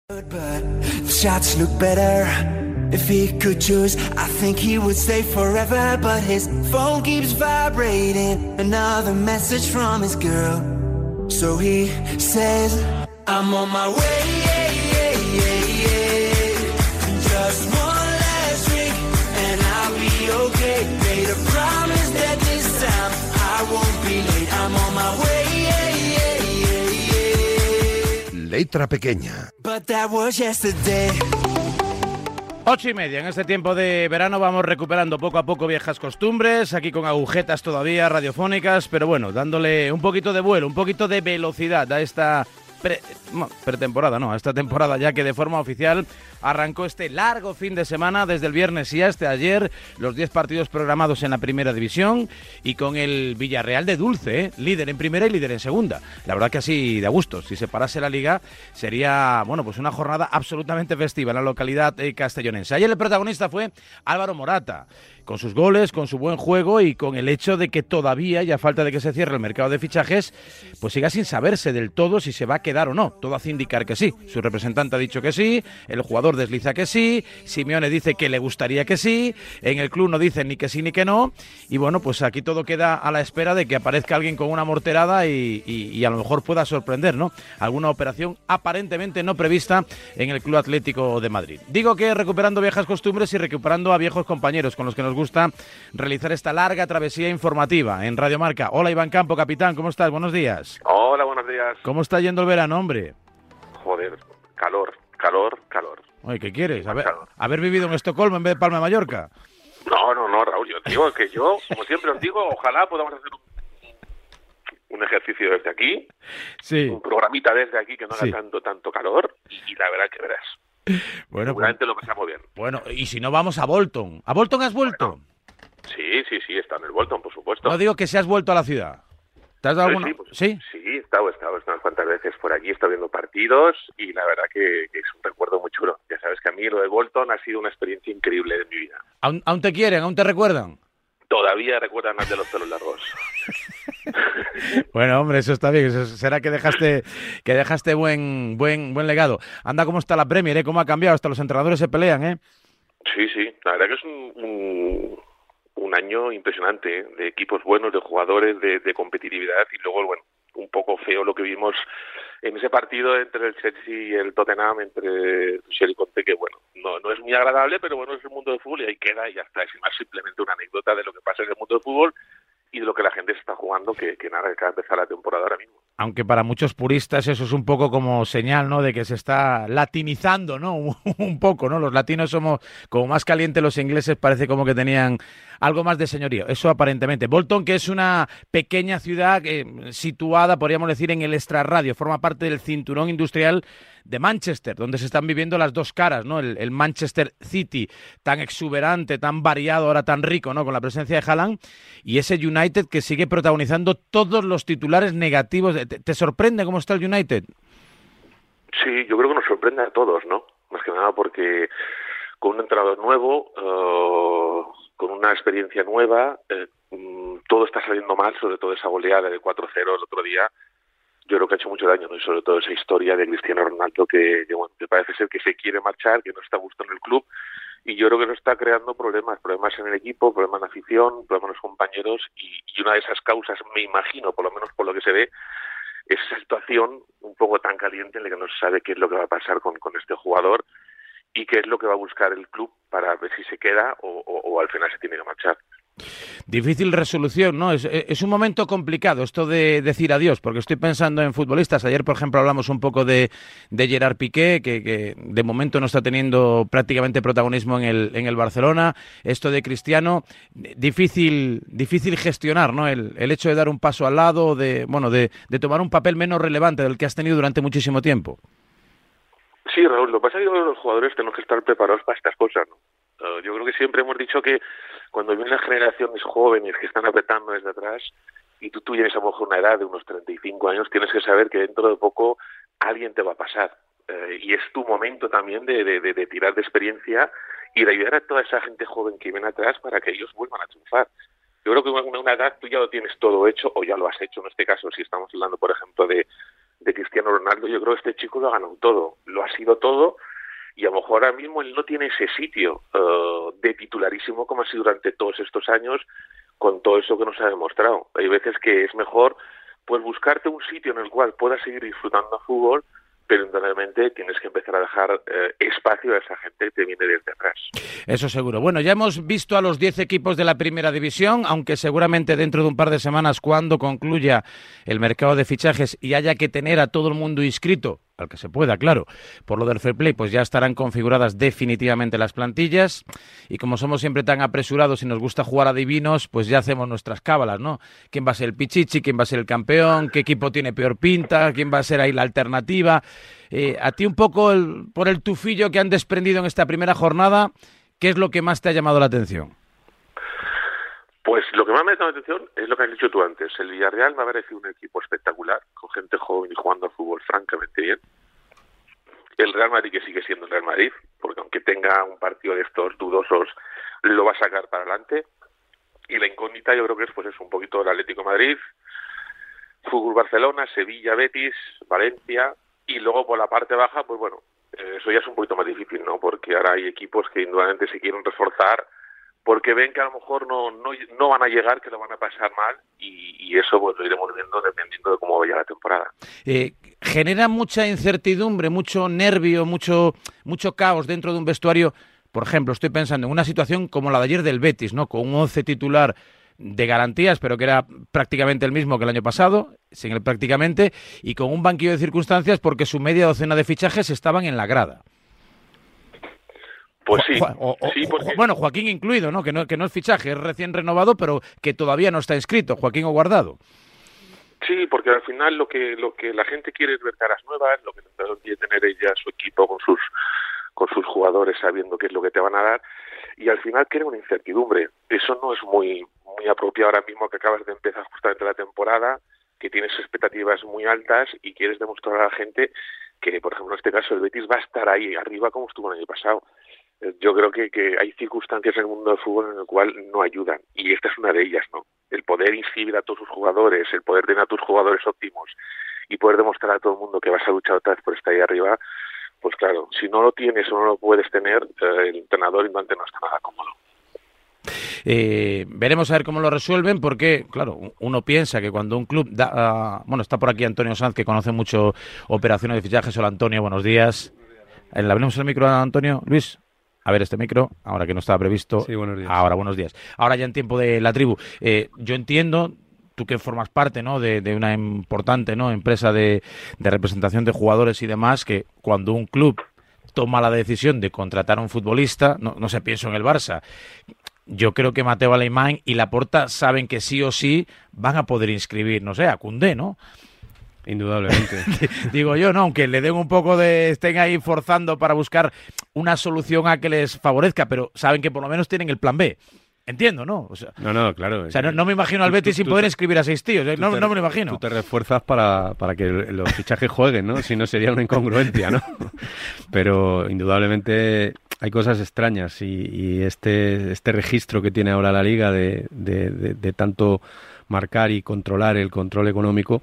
But the shots look better. If he could choose, I think he would stay forever. But his phone keeps vibrating, another message from his girl. So he says, I'm on my way, just one last drink and I'll be okay. Made a promise that this time I won't be late. I'm on my way. Letra pequeña. But that was yesterday. 8:30. En este tiempo de verano vamos recuperando poco a poco viejas costumbres, aquí con agujetas todavía radiofónicas, pero bueno, dándole un poquito de vuelo, un poquito de velocidad a esta pretemporada, no, a esta temporada ya que de forma oficial arrancó este largo fin de semana desde el viernes y hasta ayer, los 10 partidos programados en la primera división y con el Villarreal de Dulce, líder en primera y líder en segunda. La verdad que así de a gusto, si se parase la liga sería, bueno, pues una jornada absolutamente festiva en la localidad castellonense. Ayer el protagonista fue Álvaro Morata, con sus goles, con su buen juego y con el hecho de que todavía, y a falta de que se cierre el mercado de fichajes, pues siga sin saberse del todo si se va a quedar o no. Todo hace indicar que sí. Su representante ha dicho que sí, el jugador desliza que sí, Simeone dice que le gustaría que sí, en el club no dicen ni que sí ni que no, y bueno, pues aquí todo queda a la espera de que aparezca alguien con una morterada y a lo mejor pueda sorprender, ¿no? Alguna operación aparentemente no prevista en el Club Atlético de Madrid. Digo que recuperando viejas costumbres y recuperando a viejos compañeros con los que nos gusta realizar esta larga travesía informativa en Radio Marca. Hola Iván Campo, capitán, ¿cómo estás? Buenos días. Hola, buenos días. ¿Cómo está yendo el verano, hombre? Joder, calor. Oye, ¿qué quieres? ¿Haber vivido en Estocolmo en vez de Palma de Mallorca? No, Raúl, yo digo que yo, como siempre os digo, ojalá podamos hacer un ejercicio desde aquí, sí, un programita desde aquí que no haga sí, tanto calor, y la verdad que verás. Bueno, seguramente lo pasamos bien. Bueno, y si no vamos a Bolton. ¿A Bolton has vuelto? Bueno, sí, está en el Bolton, por supuesto. No digo que si has vuelto a la ciudad. ¿Te has dado alguna? Sí, he estado unas cuantas veces por aquí, he estado viendo partidos y la verdad que es un recuerdo muy chulo. Ya sabes que a mí lo de Bolton ha sido una experiencia increíble de mi vida. ¿Aún te quieren? ¿Aún te recuerdan? Todavía recuerdan más de los pelos largos. Bueno, hombre, eso está bien. Eso será que dejaste buen legado. Anda, ¿cómo está la Premier? ¿Cómo ha cambiado? Hasta los entrenadores se pelean, ¿eh? Sí. La verdad que es un año impresionante, de equipos buenos, de jugadores, de competitividad, y luego, bueno, un poco feo lo que vimos en ese partido entre el Chelsea y el Tottenham, entre Tuchel y Conte, que bueno, no es muy agradable, pero bueno, es el mundo del fútbol y ahí queda y ya está. Es más simplemente una anécdota de lo que pasa en el mundo del fútbol y de lo que la gente se está jugando, que nada, que acaba de empezar la temporada ahora mismo. Aunque para muchos puristas eso es un poco como señal, ¿no?, de que se está latinizando, ¿no?, un poco, ¿no? Los latinos somos como más calientes, los ingleses parece como que tenían algo más de señorío, eso aparentemente. Bolton, que es una pequeña ciudad situada, podríamos decir, en el extrarradio, forma parte del cinturón industrial de Manchester, donde se están viviendo las dos caras, ¿no? El Manchester City, tan exuberante, tan variado, ahora tan rico, ¿no?, con la presencia de Haaland, y ese United que sigue protagonizando todos los titulares negativos. ¿Te sorprende cómo está el United? Sí, yo creo que nos sorprende a todos, ¿no? Más que nada porque con un entrenador nuevo, con una experiencia nueva, todo está saliendo mal, sobre todo esa goleada de 4-0 el otro día. Yo creo que ha hecho mucho daño, ¿no? Y sobre todo esa historia de Cristiano Ronaldo que parece ser que se quiere marchar, que no está a gusto en el club, y yo creo que nos está creando problemas en el equipo, problemas en la afición, problemas en los compañeros, y una de esas causas, me imagino, por lo menos por lo que se ve, es esa situación un poco tan caliente en la que no se sabe qué es lo que va a pasar con este jugador y qué es lo que va a buscar el club para ver si se queda o al final se tiene que marchar. Difícil resolución, ¿no? Es un momento complicado esto de decir adiós, porque estoy pensando en futbolistas. Ayer, por ejemplo, hablamos un poco de Gerard Piqué, que de momento no está teniendo prácticamente protagonismo en el Barcelona. Esto de Cristiano, difícil gestionar, ¿no? El hecho de dar un paso al lado, de tomar un papel menos relevante del que has tenido durante muchísimo tiempo. Sí, Raúl, lo que pasa es que los jugadores tenemos que estar preparados para estas cosas, ¿no? Yo creo que siempre hemos dicho que cuando vienen las generaciones jóvenes que están apretando desde atrás y tú tienes a lo mejor una edad de unos 35 años, tienes que saber que dentro de poco alguien te va a pasar. Y es tu momento también de tirar de experiencia y de ayudar a toda esa gente joven que viene atrás para que ellos vuelvan a triunfar. Yo creo que en una edad tú ya lo tienes todo hecho o ya lo has hecho. En este caso, si estamos hablando, por ejemplo, de de Cristiano Ronaldo, yo creo que este chico lo ha ganado todo, lo ha sido todo, y a lo mejor ahora mismo él no tiene ese sitio de titularísimo como ha sido durante todos estos años, con todo eso que nos ha demostrado. Hay veces que es mejor pues buscarte un sitio en el cual puedas seguir disfrutando de fútbol, pero indudablemente tienes que empezar a dejar espacio a esa gente que te viene desde atrás. Eso seguro. Bueno, ya hemos visto a los 10 equipos de la Primera División, aunque seguramente dentro de un par de semanas, cuando concluya el mercado de fichajes y haya que tener a todo el mundo inscrito, al que se pueda, claro, por lo del fair play, pues ya estarán configuradas definitivamente las plantillas, y como somos siempre tan apresurados y nos gusta jugar a divinos, pues ya hacemos nuestras cábalas, ¿no? ¿Quién va a ser el pichichi? ¿Quién va a ser el campeón? ¿Qué equipo tiene peor pinta? ¿Quién va a ser ahí la alternativa? A ti un poco, por el tufillo que han desprendido en esta primera jornada, ¿qué es lo que más te ha llamado la atención? Pues lo que más me ha llamado la atención es lo que has dicho tú antes. El Villarreal me ha parecido un equipo espectacular, con gente joven y jugando al fútbol francamente bien. El Real Madrid, que sigue siendo el Real Madrid, porque aunque tenga un partido de estos dudosos, lo va a sacar para adelante. Y la incógnita yo creo que es pues un poquito el Atlético de Madrid, Fútbol Barcelona, Sevilla, Betis, Valencia, y luego por la parte baja, pues bueno, eso ya es un poquito más difícil, ¿no? Porque ahora hay equipos que indudablemente se quieren reforzar, porque ven que a lo mejor no van a llegar, que lo van a pasar mal, y eso pues lo iremos viendo dependiendo de cómo vaya la temporada. Genera mucha incertidumbre, mucho nervio, mucho caos dentro de un vestuario. Por ejemplo, estoy pensando en una situación como la de ayer del Betis, ¿no? Con un 11 titular de garantías, pero que era prácticamente el mismo que el año pasado, sin el prácticamente, y con un banquillo de circunstancias porque su media docena de fichajes estaban en la grada. Pues sí, porque... Bueno, Joaquín incluido, ¿no? Que no es fichaje, es recién renovado, pero que todavía no está inscrito, Joaquín o Guardado. Sí, porque al final lo que la gente quiere es ver caras nuevas, lo que quiere tener ella su equipo con sus jugadores sabiendo qué es lo que te van a dar, y al final crea una incertidumbre. Eso no es muy apropiado ahora mismo, que acabas de empezar justamente la temporada, que tienes expectativas muy altas y quieres demostrar a la gente que, por ejemplo, en este caso el Betis va a estar ahí arriba como estuvo el año pasado. Yo creo que hay circunstancias en el mundo del fútbol en el cual no ayudan, y esta es una de ellas, ¿no? El poder inscribir a todos sus jugadores, el poder tener a tus jugadores óptimos y poder demostrar a todo el mundo que vas a luchar otra vez por estar ahí arriba, pues claro, si no lo tienes o no lo puedes tener, el entrenador indudablemente no está nada cómodo. Veremos a ver cómo lo resuelven, porque, claro, uno piensa que cuando un club da... bueno, está por aquí Antonio Sanz, que conoce mucho operaciones de fichajes. Hola, Antonio, buenos días. ¿Le abrimos el micro a Antonio? Luis, a ver este micro, ahora que no estaba previsto. Sí, buenos días. Ahora, buenos días. Ahora ya en tiempo de la tribu. Yo entiendo, tú que formas parte, ¿no?, de una importante, ¿no?, empresa de representación de jugadores y demás, que cuando un club toma la decisión de contratar a un futbolista, no se piensa en el Barça. Yo creo que Mateo Alemán y Laporta saben que sí o sí van a poder inscribir, no sé, a Koundé, ¿no? Indudablemente. Digo yo, ¿no? Aunque le den un poco de... estén ahí forzando para buscar una solución a que les favorezca, pero saben que por lo menos tienen el plan B. Entiendo, ¿no? O sea, no, claro. O sea, no me imagino al Betis sin poder inscribir a 6 tíos. No me lo imagino. Tú te refuerzas para que los fichajes jueguen, ¿no? Si no, sería una incongruencia, ¿no? Pero indudablemente hay cosas extrañas, y este registro que tiene ahora la Liga de tanto marcar y controlar el control económico,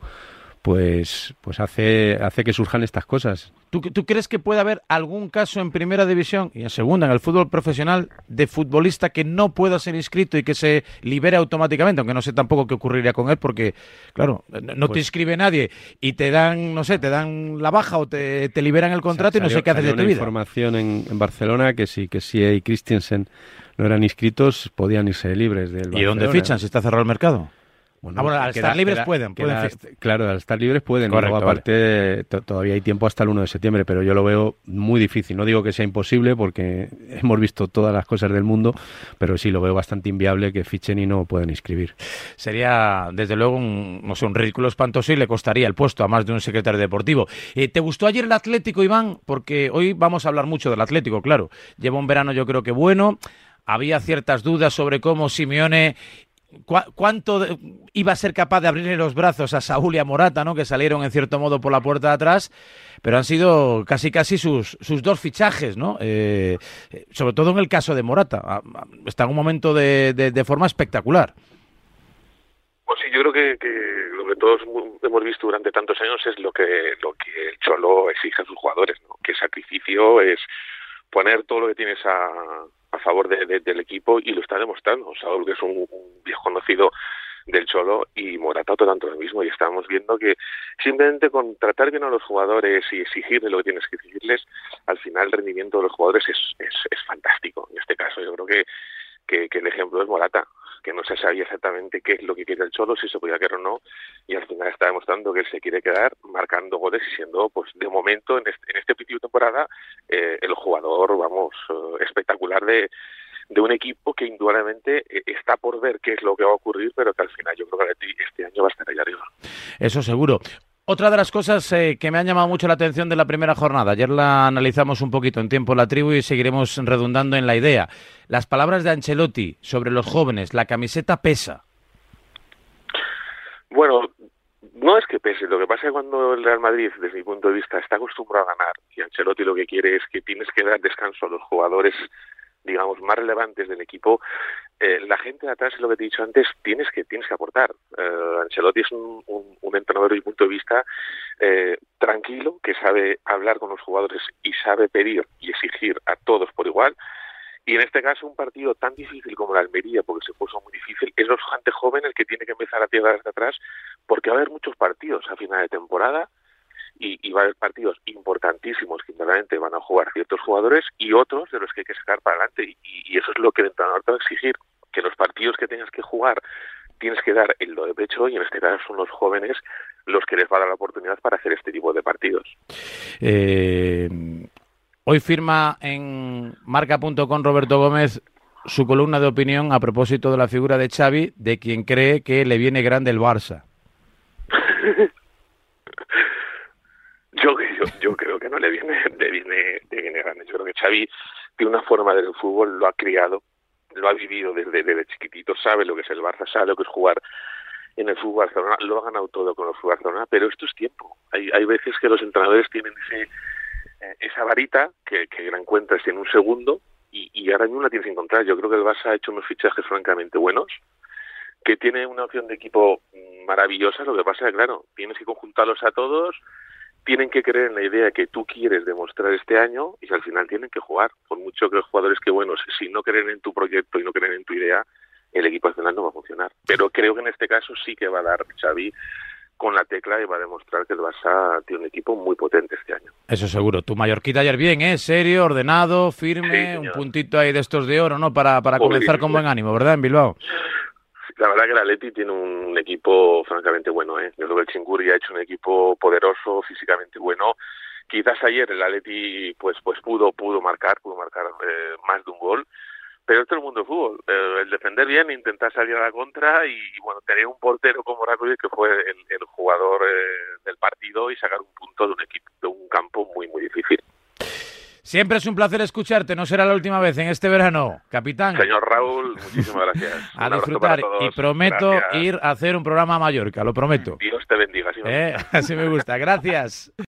pues hace que surjan estas cosas. ¿Tú crees que puede haber algún caso en Primera División y en Segunda, en el fútbol profesional, de futbolista que no pueda ser inscrito y que se libere automáticamente? Aunque no sé tampoco qué ocurriría con él, porque, claro, no te inscribe nadie y te dan, no sé, te dan la baja o te liberan el contrato, y no sé qué haces de tu vida. Hay información en Barcelona que si y Christensen no eran inscritos, podían irse libres del Barcelona. ¿Y dónde fichan si está cerrado el mercado? Bueno, al estar libres pueden. Claro, al estar libres pueden. Correcto, y luego, aparte, todavía hay tiempo hasta el 1 de septiembre, pero yo lo veo muy difícil. No digo que sea imposible, porque hemos visto todas las cosas del mundo, pero sí lo veo bastante inviable que fichen y no pueden inscribir. Sería, desde luego, un ridículo espantoso, y le costaría el puesto a más de un secretario deportivo. ¿Te gustó ayer el Atlético, Iván? Porque hoy vamos a hablar mucho del Atlético, claro. Lleva un verano, yo creo que bueno. Había ciertas dudas sobre cómo Simeone... ¿Cuánto iba a ser capaz de abrirle los brazos a Saúl y a Morata, ¿no?, que salieron en cierto modo por la puerta de atrás, pero han sido casi sus 2 fichajes, ¿no? Sobre todo en el caso de Morata. Está en un momento de forma espectacular. Pues sí, yo creo que lo que todos hemos visto durante tantos años es lo que el Cholo exige a sus jugadores, ¿no? Que sacrificio es poner todo lo que tienes a favor del equipo, y lo está demostrando. Saúl, que es un viejo conocido del Cholo, y Morata tanto lo mismo, y estamos viendo que simplemente con tratar bien a los jugadores y exigirles lo que tienes que exigirles, al final el rendimiento de los jugadores es fantástico. En este caso yo creo que el ejemplo es Morata, que no se sabía exactamente qué es lo que quiere el Cholo, si se podía quedar o no, y al final está demostrando que él se quiere quedar marcando goles y siendo, pues de momento, en este principio de temporada, el jugador, espectacular de un equipo que indudablemente está por ver qué es lo que va a ocurrir, pero que al final yo creo que este año va a estar ahí arriba. Eso seguro. Otra de las cosas que me han llamado mucho la atención de la primera jornada, ayer la analizamos un poquito en Tiempo la Tribu y seguiremos redundando en la idea. Las palabras de Ancelotti sobre los jóvenes, la camiseta pesa. Bueno, no es que pese, lo que pasa es que cuando el Real Madrid, desde mi punto de vista, está acostumbrado a ganar, y Ancelotti lo que quiere es que tienes que dar descanso a los jugadores, digamos, más relevantes del equipo, la gente de atrás, es lo que te he dicho antes, tienes que aportar. Ancelotti es un entrenador, desde mi punto de vista, tranquilo, que sabe hablar con los jugadores y sabe pedir y exigir a todos por igual. Y en este caso, un partido tan difícil como la Almería, porque se puso muy difícil, es los gente joven el que tiene que empezar a tirar desde atrás, porque va a haber muchos partidos a final de temporada, y va a haber partidos importantísimos que realmente van a jugar ciertos jugadores y otros de los que hay que sacar para adelante, y eso es lo que el entrenador te va a exigir, que los partidos que tengas que jugar tienes que dar el do de pecho, y en este caso son los jóvenes los que les va a dar la oportunidad para hacer este tipo de partidos. Hoy firma en marca.com Roberto Gómez su columna de opinión a propósito de la figura de Xavi, de quien cree que le viene grande el Barça. Yo creo que no le viene grande. Yo creo que Xavi tiene una forma del fútbol, lo ha criado, lo ha vivido desde chiquitito, sabe lo que es el Barça, sabe lo que es jugar en el fútbol Barcelona, lo ha ganado todo con el fútbol Barcelona, pero esto es tiempo. Hay veces que los entrenadores tienen esa varita que la encuentras en un segundo, y ahora mismo la tienes que encontrar. Yo creo que el Barça ha hecho unos fichajes francamente buenos, que tiene una opción de equipo maravillosa. Lo que pasa es que, claro, tienes que conjuntarlos a todos, tienen que creer en la idea que tú quieres demostrar este año, y al final tienen que jugar. Por mucho que los jugadores que buenos, si no creen en tu proyecto y no creen en tu idea, el equipo al final no va a funcionar. Pero creo que en este caso sí que va a dar Xavi con la tecla y va a demostrar que el Barça tiene un equipo muy potente este año. Eso seguro. Tu Mallorquita ayer bien, serio, ordenado, firme, sí, un puntito ahí de estos de oro, ¿no? Para comenzar con buen ánimo, ¿verdad? En Bilbao. La verdad que el Atleti tiene un equipo francamente bueno, ¿eh? Yo creo que el Chingurri ha hecho un equipo poderoso, físicamente bueno. Quizás ayer el Atleti pues pudo marcar más de un gol, pero esto es el mundo del fútbol. El defender bien, intentar salir a la contra y bueno, tener un portero como Rakovic, que fue el jugador del partido, y sacar un punto de un campo muy, muy difícil. Siempre es un placer escucharte, no será la última vez en este verano, capitán. Señor Raúl, muchísimas gracias. A disfrutar, y prometo ir a hacer un programa a Mallorca, lo prometo. Dios te bendiga. Así me gusta, gracias.